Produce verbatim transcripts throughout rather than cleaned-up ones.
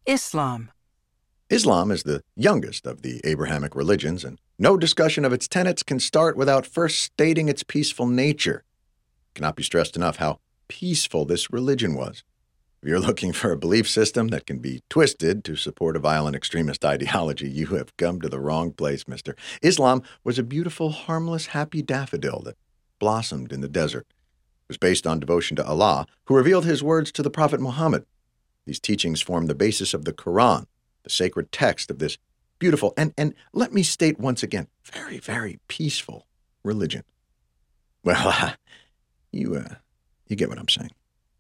Islam. Islam is the youngest of the Abrahamic religions, and no discussion of its tenets can start without first stating its peaceful nature. It cannot be stressed enough how peaceful this religion was. If you're looking for a belief system that can be twisted to support a violent extremist ideology, you have come to the wrong place, mister. Islam was a beautiful, harmless, happy daffodil that blossomed in the desert. It was based on devotion to Allah, who revealed his words to the Prophet Muhammad. These teachings form the basis of the Quran, the sacred text of this beautiful, and, and let me state once again, very, very peaceful religion. Well, uh, you, uh, you get what I'm saying.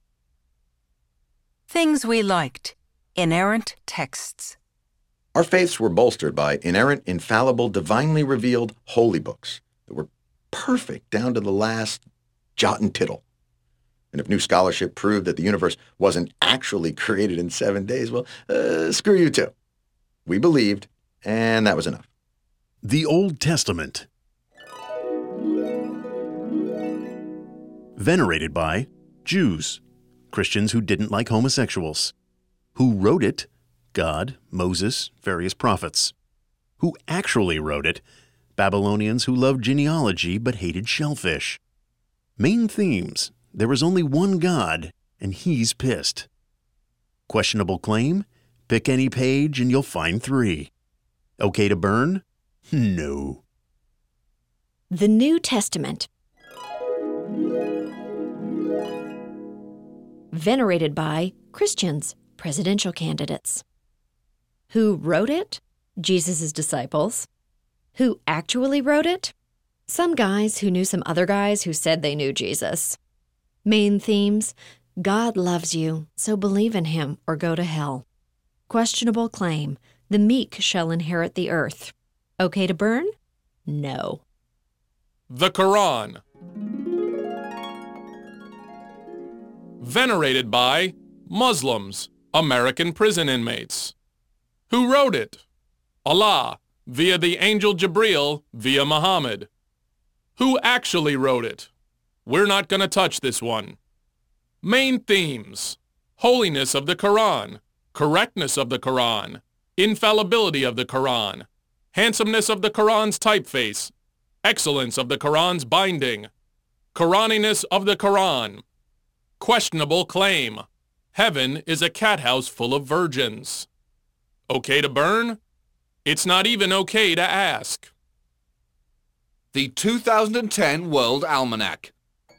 Things we liked. Inerrant texts. Our faiths were bolstered by inerrant, infallible, divinely revealed holy books that were perfect down to the last jot and tittle. And if new scholarship proved that the universe wasn't actually created in seven days, well, uh, screw you too. We believed, and that was enough. The Old Testament. Venerated by Jews, Christians who didn't like homosexuals. Who wrote it? God, Moses, various prophets. Who actually wrote it? Babylonians who loved genealogy but hated shellfish. Main themes: there is only one God, and he's pissed. Questionable claim? Pick any page and you'll find three. Okay to burn? No. The New Testament. Venerated by Christians, presidential candidates. Who wrote it? Jesus' disciples. Who actually wrote it? Some guys who knew some other guys who said they knew Jesus. Main themes: God loves you, so believe in him or go to hell. Questionable claim: the meek shall inherit the earth. Okay to burn? No. The Quran. Venerated by Muslims, American prison inmates. Who wrote it? Allah, via the angel Jibreel, via Muhammad. Who actually wrote it? We're not going to touch this one. Main themes: holiness of the Quran, correctness of the Quran, infallibility of the Quran, handsomeness of the Quran's typeface, excellence of the Quran's binding, Quraniness of the Quran. Questionable claim: heaven is a cat house full of virgins. Okay to burn? It's not even okay to ask. The two thousand ten World Almanac.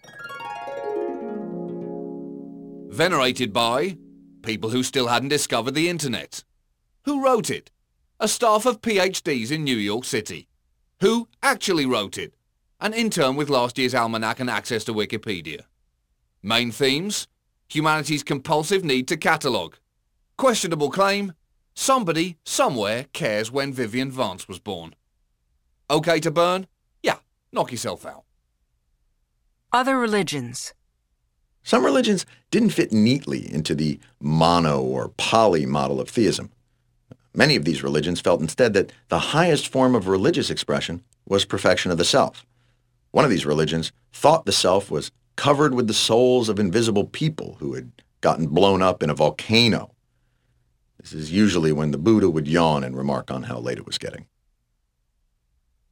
Venerated by people who still hadn't discovered the internet. Who wrote it? A staff of PhDs in New York City. Who actually wrote it? An intern with last year's almanac and access to Wikipedia. Main themes: humanity's compulsive need to catalogue. Questionable claim: somebody, somewhere cares when Vivian Vance was born. Okay to burn? Yeah, knock yourself out. Other religions. Some religions didn't fit neatly into the mono or poly model of theism. Many of these religions felt instead that the highest form of religious expression was perfection of the self. One of these religions thought the self was covered with the souls of invisible people who had gotten blown up in a volcano. This is usually when the Buddha would yawn and remark on how late it was getting.